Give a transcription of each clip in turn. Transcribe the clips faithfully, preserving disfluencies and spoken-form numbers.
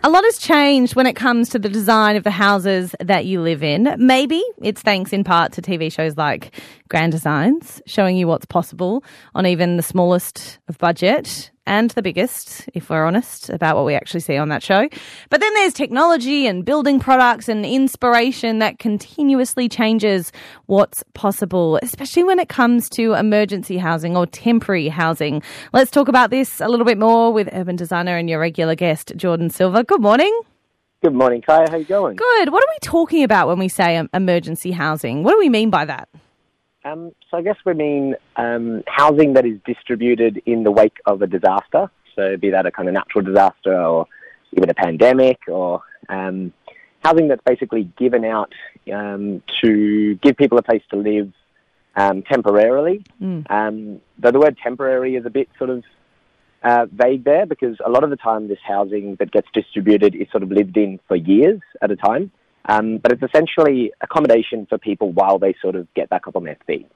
A lot has changed when it comes to the design of the houses that you live in. Maybe it's thanks in part to T V shows like Grand Designs, showing you what's possible on even the smallest of budget and the biggest, if we're honest, about what we actually see on that show. But then there's technology and building products and inspiration that continuously changes what's possible, especially when it comes to emergency housing or temporary housing. Let's talk about this a little bit more with urban designer and your regular guest, Jordan Silver. Good morning. Good morning, Kaya. How you going? Good. What are we talking about when we say um, emergency housing? What do we mean by that? Um, so I guess we mean um, housing that is distributed in the wake of a disaster. So be that a kind of natural disaster or even a pandemic, or um, housing that's basically given out um, to give people a place to live um, temporarily. Mm. Um, though the word temporary is a bit sort of uh, vague there, because a lot of the time this housing that gets distributed is sort of lived in for years at a time. Um, but it's essentially accommodation for people while they sort of get back up on their feet.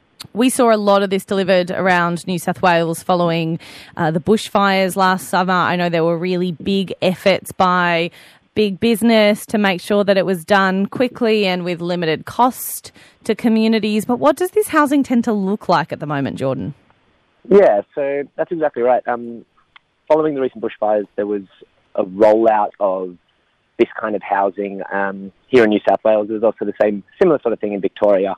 We saw a lot of this delivered around New South Wales following uh, the bushfires last summer. I know there were really big efforts by big business to make sure that it was done quickly and with limited cost to communities. But what does this housing tend to look like at the moment, Jordan? Yeah, so that's exactly right. Um, following the recent bushfires, there was a rollout of this kind of housing um, here in New South Wales. There was also the same similar sort of thing in Victoria.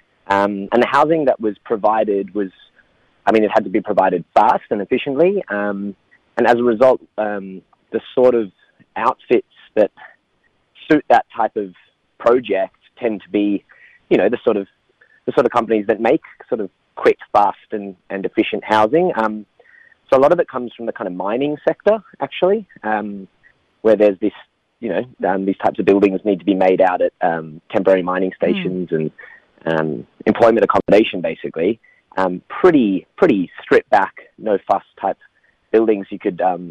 Um, and the housing that was provided was, I mean, it had to be provided fast and efficiently. Um, and as a result, um, the sort of outfits that suit that type of project tend to be, you know, the sort of the sort of companies that make sort of quick, fast and, and efficient housing. Um, so a lot of it comes from the kind of mining sector, actually, um, where there's this, you know, um, these types of buildings need to be made out at um, temporary mining stations mm. and um, employment accommodation, basically. Um, pretty, pretty stripped back, no fuss type buildings. You could, um,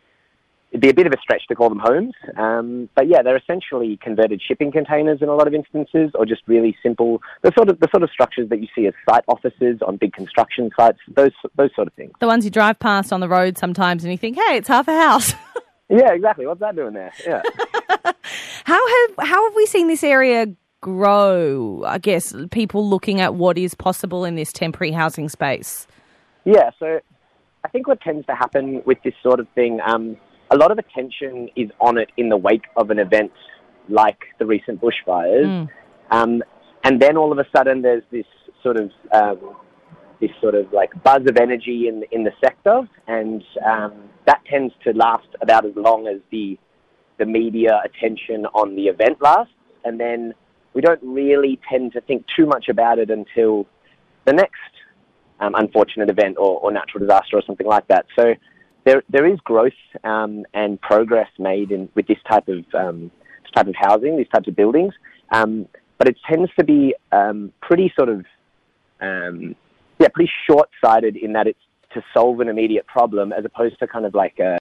it'd be a bit of a stretch to call them homes. Um, but yeah, they're essentially converted shipping containers in a lot of instances, or just really simple, the sort of the sort of structures that you see as site offices on big construction sites, those those sort of things. The ones you drive past on the road sometimes and you think, hey, it's half a house. Yeah, exactly. What's that doing there? Yeah. how have how have we seen this area grow? I guess people looking at what is possible in this temporary housing space. Yeah, so I think what tends to happen with this sort of thing, um, a lot of attention is on it in the wake of an event like the recent bushfires, mm. um, and then all of a sudden there's this sort of um, this sort of like buzz of energy in in the sector, and um, that tends to last about as long as the the media attention on the event lasts, and then we don't really tend to think too much about it until the next um, unfortunate event or, or natural disaster or something like that. So there there is growth um, and progress made in with this type of um, this type of housing, these types of buildings, um, but it tends to be um, pretty sort of um, yeah, pretty short-sighted in that it's to solve an immediate problem as opposed to kind of like a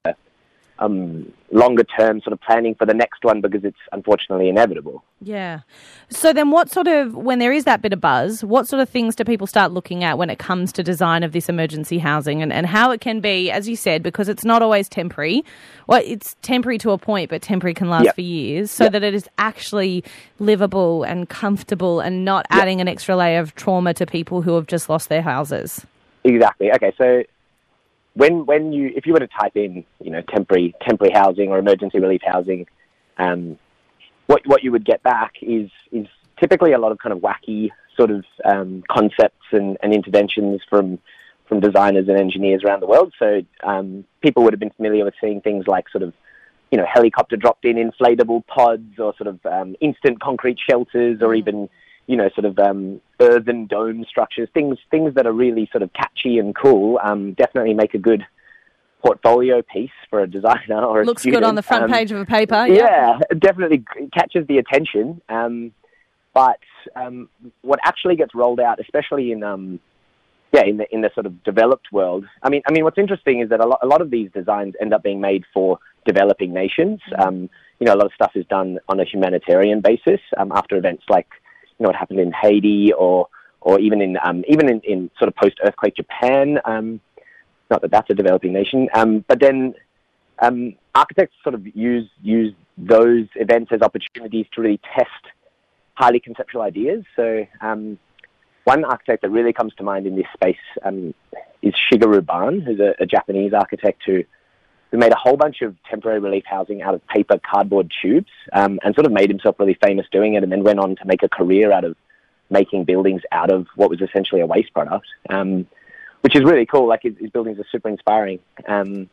um, longer-term sort of planning for the next one, because it's unfortunately inevitable. Yeah. So then what sort of, when there is that bit of buzz, what sort of things do people start looking at when it comes to design of this emergency housing, and, and how it can be, as you said, because it's not always temporary. Well, it's temporary to a point, but temporary can last yep. for years, so yep. that it is actually livable and comfortable and not yep. adding an extra layer of trauma to people who have just lost their houses. Exactly. Okay, so when when you if you were to type in, you know, temporary temporary housing or emergency relief housing, um, what what you would get back is is typically a lot of kind of wacky sort of um, concepts and, and interventions from from designers and engineers around the world. So um, people would have been familiar with seeing things like sort of, you know, helicopter dropped in inflatable pods, or sort of um, instant concrete shelters, or even, you know, sort of um, earthen dome structures, things things that are really sort of catchy and cool, um, definitely make a good portfolio piece for a designer or a Looks student. good on the front um, page of a paper. Yep. Yeah, it definitely catches the attention. Um, but um, what actually gets rolled out, especially in um, yeah in the in the sort of developed world, I mean, I mean, what's interesting is that a lot a lot of these designs end up being made for developing nations. Mm-hmm. Um, you know, a lot of stuff is done on a humanitarian basis um, after events like, you know, what happened in Haiti, or or even in um, even in, in sort of post-earthquake Japan. Um, not that that's a developing nation, um, but then um, architects sort of use use those events as opportunities to really test highly conceptual ideas. So um, one architect that really comes to mind in this space um, is Shigeru Ban, who's a, a Japanese architect who, who made a whole bunch of temporary relief housing out of paper cardboard tubes um, and sort of made himself really famous doing it, and then went on to make a career out of making buildings out of what was essentially a waste product, um, which is really cool. Like his, his buildings are super inspiring. Um,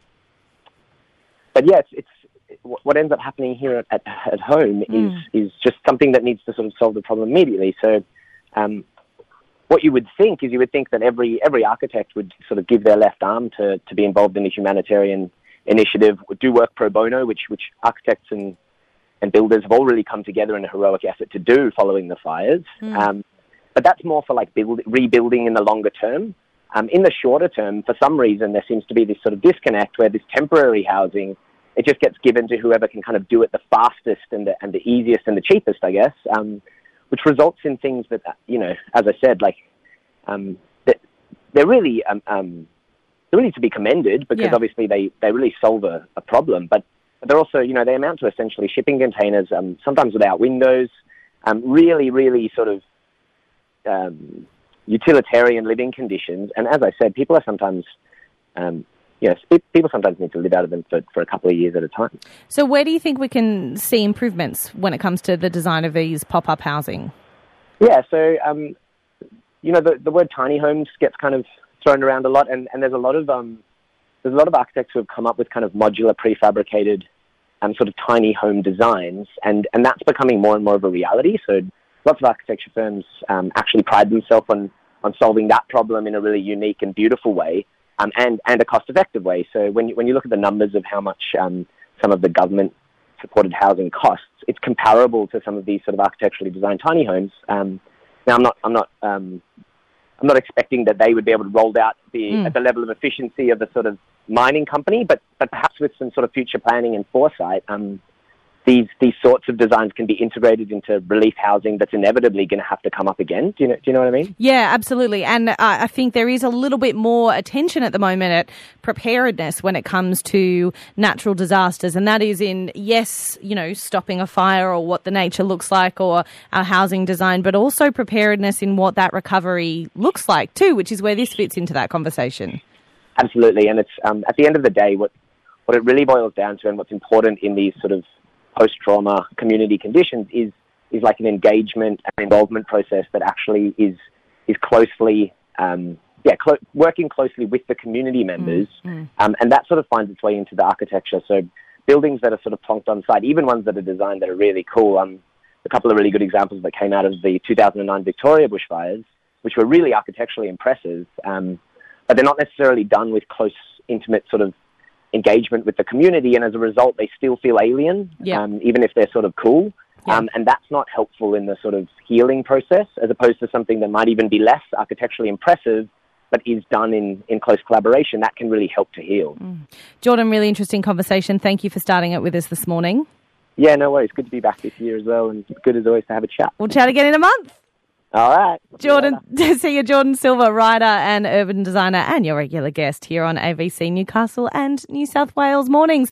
but yeah, it's, it's what ends up happening here at, at, at home is mm. is just something that needs to sort of solve the problem immediately. So um, what you would think is you would think that every every architect would sort of give their left arm to, to be involved in a humanitarian initiative, would do work pro bono, which which architects and, and builders have all really come together in a heroic effort to do following the fires. Mm. Um, but that's more for like build, rebuilding in the longer term. Um, in the shorter term, for some reason, there seems to be this sort of disconnect where this temporary housing, it just gets given to whoever can kind of do it the fastest and the, and the easiest and the cheapest, I guess, um, which results in things that, you know, as I said, like, um, that they're really, um, um, they're really to be commended because yeah. obviously they, they really solve a, a problem, but they're also, you know, they amount to essentially shipping containers, um, sometimes without windows, um, really, really sort of um, utilitarian living conditions. And as I said, people are sometimes... Um, Yes, people sometimes need to live out of them for, for a couple of years at a time. So where do you think we can see improvements when it comes to the design of these pop-up housing? Yeah, so, um, you know, the, the word tiny homes gets kind of thrown around a lot, and, and there's a lot of um, there's a lot of architects who have come up with kind of modular, prefabricated um, sort of tiny home designs, and, and that's becoming more and more of a reality. So lots of architecture firms um, actually pride themselves on, on solving that problem in a really unique and beautiful way. Um, and, and a cost-effective way. So when you, when you look at the numbers of how much um, some of the government-supported housing costs, it's comparable to some of these sort of architecturally designed tiny homes. Um, now, I'm not, I'm not, um, I'm not expecting that they would be able to roll out the mm. at the level of efficiency of a sort of mining company, but but perhaps with some sort of future planning and foresight, um, these these sorts of designs can be integrated into relief housing that's inevitably going to have to come up again. Do you know, do you know what I mean? Yeah, absolutely. And uh, I think there is a little bit more attention at the moment at preparedness when it comes to natural disasters. And that is in, yes, you know, stopping a fire or what the nature looks like or our housing design, but also preparedness in what that recovery looks like too, which is where this fits into that conversation. Absolutely. And it's um, at the end of the day, what, what it really boils down to and what's important in these sort of post-trauma community conditions is is like an engagement and involvement process that actually is is closely um, yeah clo- working closely with the community members, mm-hmm. um, and that sort of finds its way into the architecture. So buildings that are sort of plonked on site, even ones that are designed that are really cool. Um, a couple of really good examples that came out of the two thousand nine Victoria bushfires, which were really architecturally impressive, um, but they're not necessarily done with close, intimate sort of engagement with the community, and as a result they still feel alien, yeah. um, even if they're sort of cool, yeah. um, and that's not helpful in the sort of healing process, as opposed to something that might even be less architecturally impressive but is done in, in close collaboration. That can really help to heal. Mm. Jordan, really interesting conversation. Thank you for starting it with us this morning. Yeah, no worries. Good to be back this year as well, and good as always to have a chat. We'll chat again in a month. All right. Jordan, see you, Jordan Silver, writer and urban designer and your regular guest here on A B C Newcastle and New South Wales Mornings.